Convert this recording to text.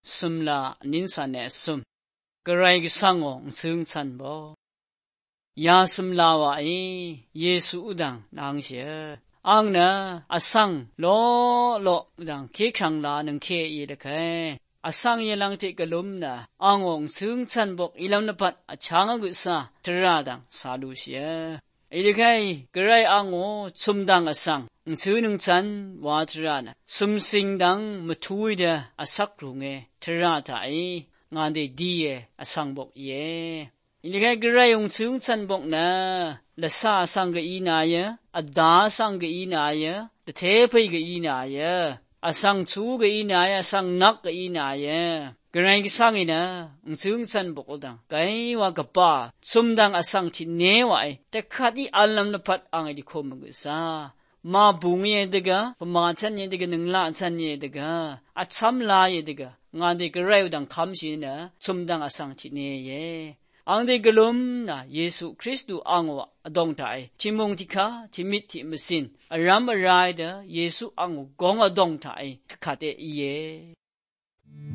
สุมลานินสันเนสุมกระไรก็สังองซึ่งฉันบ่ยาสุมลาวะเยซูอุดังนางเสียอังนะอสังโลโลอุดังเคขังลาหนึ่งเคอีเดเคอสังเยลังเทกลุมนะอังองซึ่งฉันบอกอิลามนปัดอชางกุศาตราดังสาดุเสียอีเดเคกระไรอังโอสุมดังอสังซื้อหนึ่งฉันวาตรานะสุมสิงดังมาทุยเดอสักรุงตราไทยงานเดดีอสังบอกเยอินเคกระไรองซึ่งฉันบอกนะละซาสังกอีนายอดาสังกอีนายตเทพกอีนายอสังชูกอีนายอสังนักกอีนายกระไรก็สังอินะซึ่งฉันบอกดังไกว่ากบ้าสุมดังอสังที่เนวไอแต่ขัดอีอัลลัมนพัดอังดิคมกุศามาบุงเยดกะปมาฉันเยดกะหนึ่งละฉันเยดกะอัดซ้ำลายเยดกะงานเด็กเร็วดังคำชีนะสุมดังอสังที่เนยอังเด็กลุมนะเยซูคริสต์อังวะดงไทยที่มงที่ข้าที่มิตรที่มุสินอารามอะไรเดเยซูอังวะกองอดงไทยขัดเอเย